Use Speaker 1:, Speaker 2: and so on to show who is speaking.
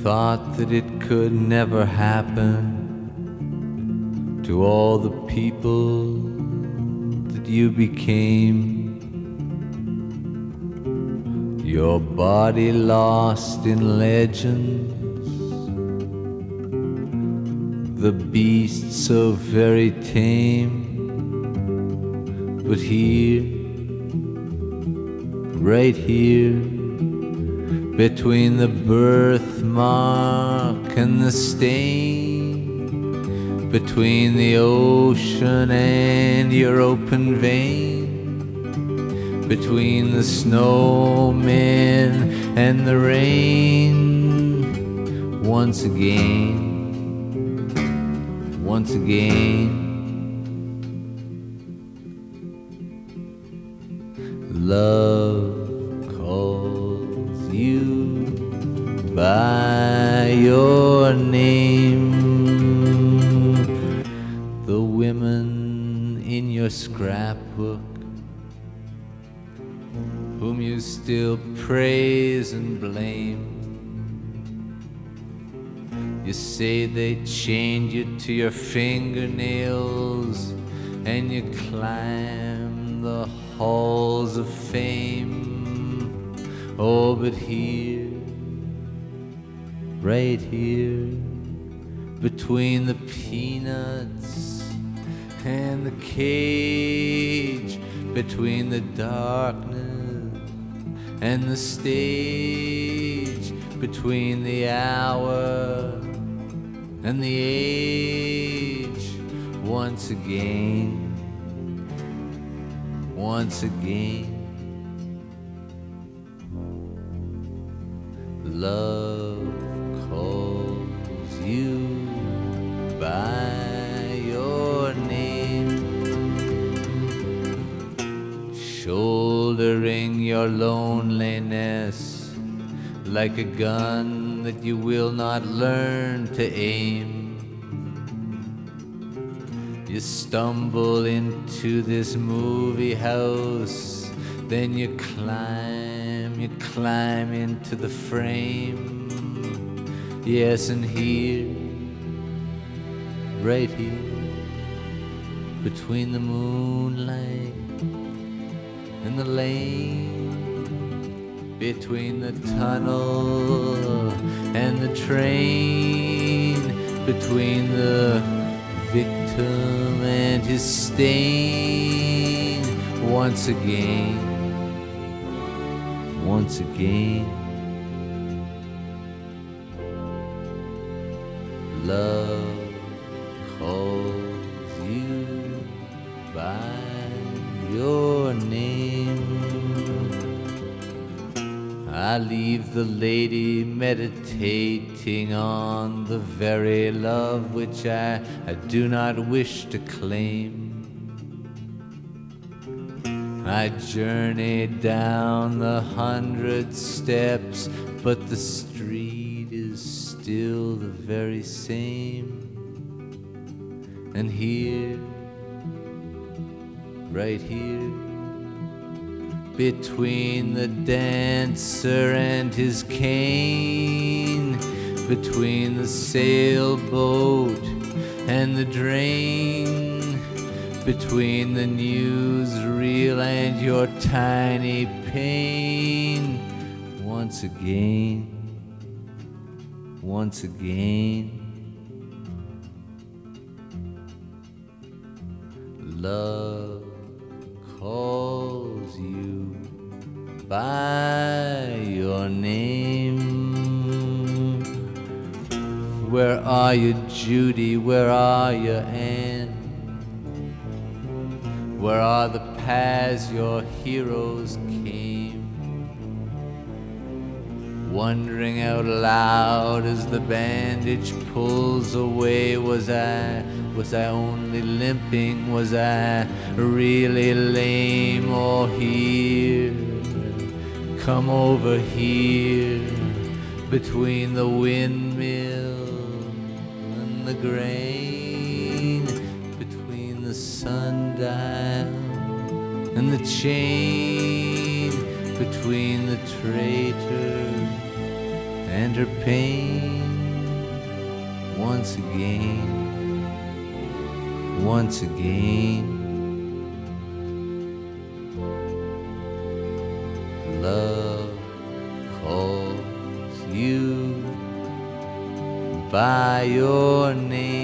Speaker 1: thought that it could never happen to all the people that you became. Your body lost in legends, the beast so very tame. But here, right here, between the birthmark and the stain, between the ocean and your open vein, between the snowmen and the rain, once again, love calls you by your name. The women in your scrapbook, whom you still praise and blame, you say they chained you to your fingernails, and you climb the halls of fame. Oh, but here, right here, between the peanuts and the cage, between the darkness and the stage, between the hour and the age, once again, love calls you by your name, shouldering your loneliness like a gun that you will not learn to aim. You stumble into this movie house, then you climb into the frame. Yes, and here, right here, between the moonlight and the lane, between the tunnel and the train, between the victim and his stain, once again, love calls you by your name. I leave the lady meditating on the very love which I do not wish to claim. I journey down the 100 steps, but the street is still the very same. And here, right here, between the dancer and his cane, between the sailboat and the drain, between the newsreel and your tiny pain, once again, love calls you by your name. Where are you, Judy? Where are you, Anne? Where are the paths your heroes came? Wondering out loud as the bandage pulls away, was I only limping? Was I really lame? Or here, come over here, between the windmill and the grain, between the sundial and the chain, between the traitor and her pain once again, once again. Love calls you by your name.